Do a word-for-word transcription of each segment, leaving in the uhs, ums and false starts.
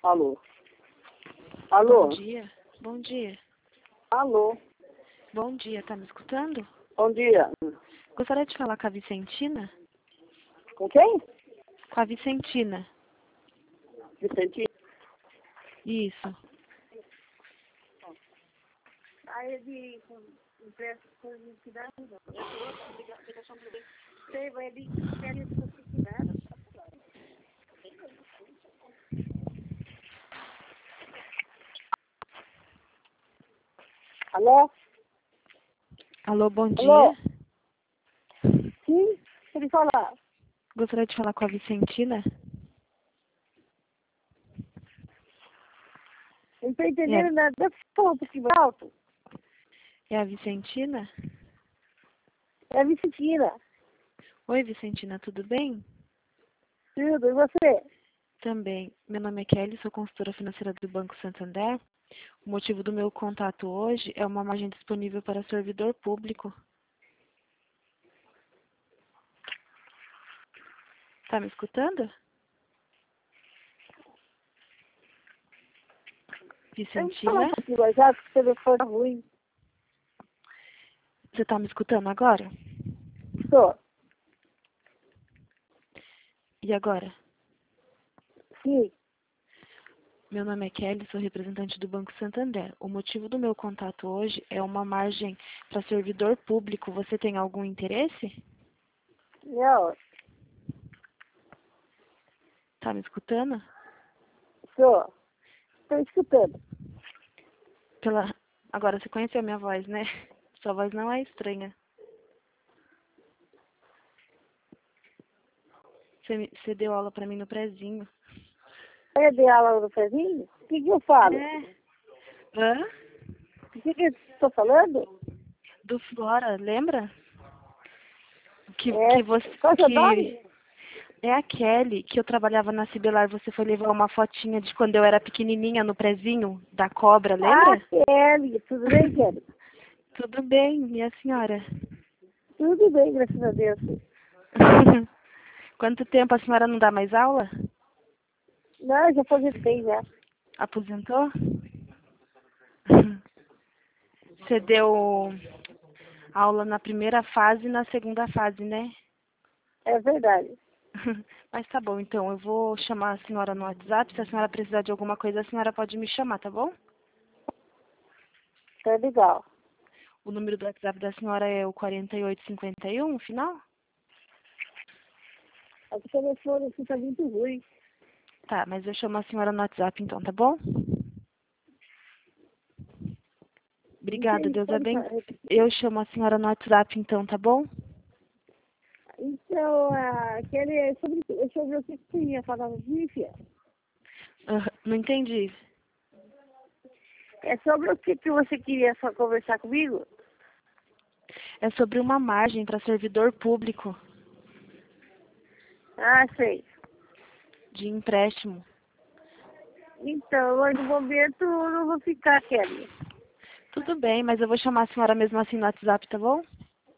Alô? Alô? Bom dia. Bom dia. Alô? Bom dia, tá me escutando? Bom dia. Gostaria de falar com a Vicentina? Com quem? Com a Vicentina. Vicente? Isso. Aí é de empresta coisas de cidade, não. Sei, vai de férias de cidade. Alô? Alô, bom Alô? dia. Sim? Ele fala. Gostaria de falar com a Vicentina? Não tô entendendo nada. Deve falar um pouquinho mais alto. É a Vicentina? É a Vicentina. Oi, Vicentina, tudo bem? Tudo, e você? Também. Meu nome é Kelly, sou consultora financeira do Banco Santander. O motivo do meu contato hoje é uma margem disponível para servidor público. Tá me escutando? Tem que falar um Vicentina? pouquinho mais alto, porque o telefone tá ruim. Você tá me escutando agora? Estou. E agora? Sim. Meu nome é Kelly, sou representante do Banco Santander. O motivo do meu contato hoje é uma margem para servidor público. Você tem algum interesse? Não. Tá me escutando? Estou. Estou escutando. Pela... Agora, você conheceu a minha voz, né? Sua voz não é estranha. Você, me- você deu aula para mim no prezinho. Eu dei aula no pezinho? O que que eu falo? É. Hã? O que que eu estou falando? Do Flora, lembra? Que, É. que você... Qual é o seu Que... nome? É a Kelly, que eu trabalhava na Cibelar. Você foi levar uma fotinha de quando eu era pequenininha no prezinho da cobra, Ah, lembra? Kelly. Tudo bem, Kelly? Tudo bem, e a senhora? Tudo bem, graças a Deus. Quanto tempo a senhora não dá mais aula? Não, eu já aposentei já. Aposentou? Você deu aula na primeira fase e na segunda fase, né? É verdade. Mas tá bom, então eu vou chamar a senhora no WhatsApp. Se a senhora precisar de alguma coisa, a senhora pode me chamar, tá bom? Tá legal. O número do WhatsApp da senhora é o quarenta e oito cinquenta e um, o final? A que telefone aqui tá muito ruim. Tá, mas eu chamo a senhora no WhatsApp então, tá bom? Obrigada, Entendi, Deus pode abençoe. falar. Eu chamo a senhora no WhatsApp então, tá bom? Então, aquele é sobre, é sobre o que você ia falar no dia. Ah, não entendi. É sobre o que, que você queria só conversar comigo? É sobre uma margem para servidor público Ah, sei. de empréstimo. Então, hoje no momento eu não vou ficar, Kelly. Tudo bem, mas eu vou chamar a senhora mesmo assim no WhatsApp, tá bom?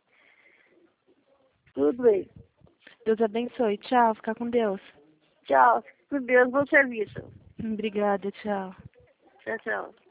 Tudo bem. Deus abençoe. Tchau, fica com Deus. Tchau. Com Deus, bom serviço. Obrigada, tchau. Tchau, tchau.